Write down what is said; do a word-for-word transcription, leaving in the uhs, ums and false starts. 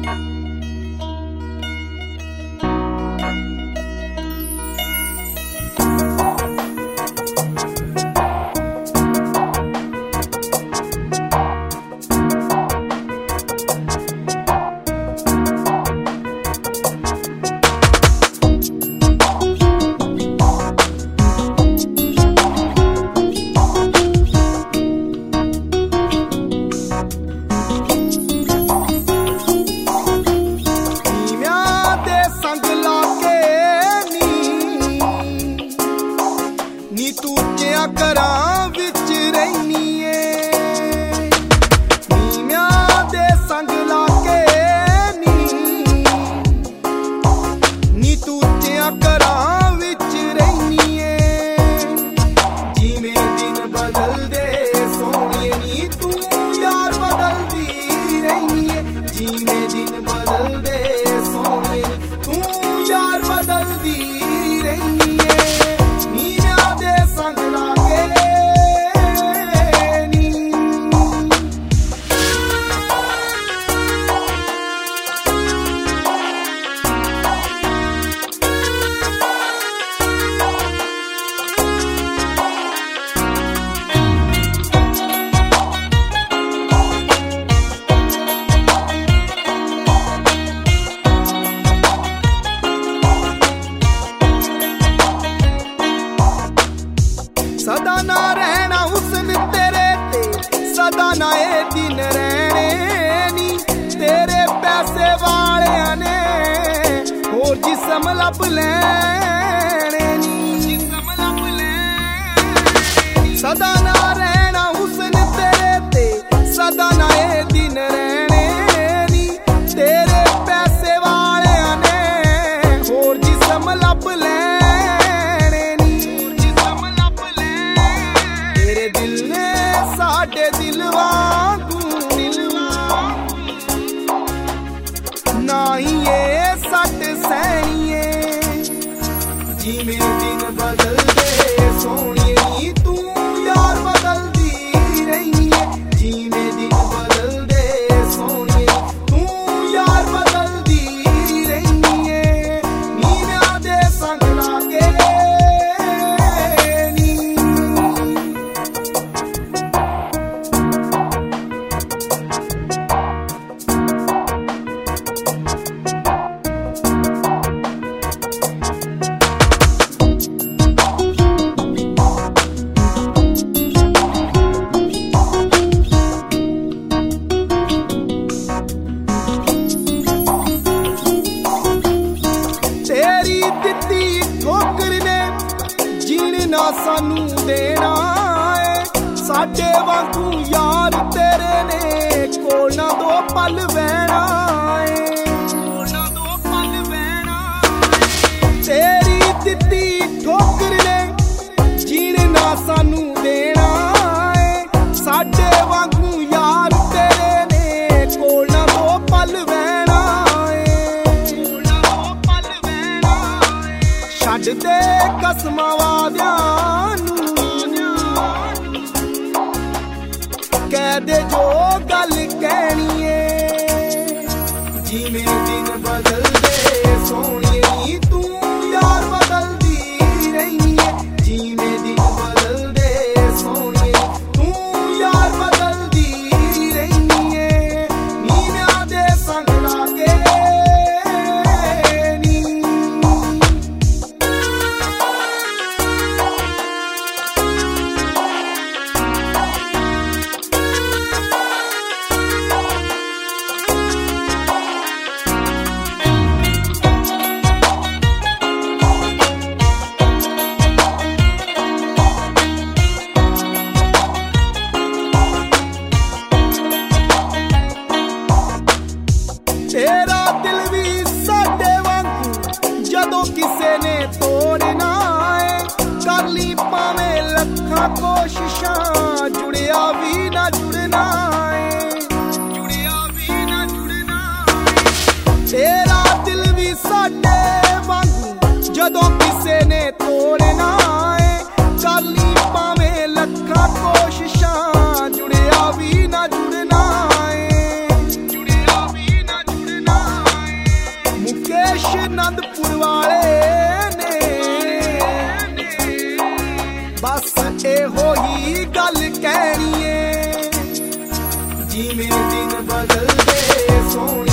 ਘਰਾਂ ਵਿੱਚ ਰਹਿਨੀ ਏ ਨੀਵਿਆਂ ਦੇ ਸੰਗ ਲਾ ਕੇ ਨੀ ਨੀ ਤੂੰ ਉੱਚਿਆਂ ਘਰਾਂ ਵਿੱਚ ਰਹਿਨੀ ਏ ਜਿਵੇਂ ਦਿਨ ਬਦਲਦੇ ਸੋਹਣੇ ਨੀ ਤੂੰ ਯਾਰ ਬਦਲਦੀ ਰਹਿਨੀ ਏ ਜਿਵੇਂ ਦਿਨ ਬਦਲਦੇ ਸੋਹਣੇ ਤੂੰ ਯਾਰ ਬਦਲਦੀ ਰਹਿਨੀ ਏ ਨੀਵਿਆਂ ਦੇ ਸੰਗ ਲਾ सदा ना रहना हुस्न तेरे ते सदा ना ए दिन रहने नी तेरे पैसे वालियां ने होर जिस्म लब लैने नी जिस्म लब लैने सदा ना रहना हुस्न तेरे ते सदा ना ए दिन रहने नी तेरे पैसे वालियां ने होर जिस्म लब लैने साडे दिल वांगू ना ही ये सट सैनिए जिमें दिन बदलदे सोहणिए तू यार बदलदी रही है जिमें दिन बदलदे सोहणिए तू यार बदलदी रही है नीवियां दे संग लाके ना सानू देना है साडे वांगू यार तेरे ने कोल ना दो पल बहना है कोल ना दो पल बहना तेरी दित्ती ठोकर ने जीण ना सानू देना है साडे वांगू यार तेरे ने कोल ना दो पल बहना है कोल ना दो पल बहना छड्ड दे कसमां वादियां कह दे जो गल कहनी है जिमें दिन बदलदे सोहणिए तू यार बदलदी रही है जिमें दिन बदलदे सोहणिए तू यार बदलदी रही है नीवियां दे संग लाके तेरा दिल भी साडे वांगू जदों किसे ने तोड़ना है कर ली भावें लखां कोशिशां जुड़िया भी ना जुड़ना है जुड़िया भी ना जुड़ना है तेरा दिल भी साडे वांगू जदों किसे ने तोड़ना है कर ली भावें लखां कोशिशां जुड़िया भी ना जुड़ना है जुड़िया भी ना जुड़ना आनंदपुर वाले ने बस एहो ही गल कहनी है जिवें दिन बदलदे सोहणे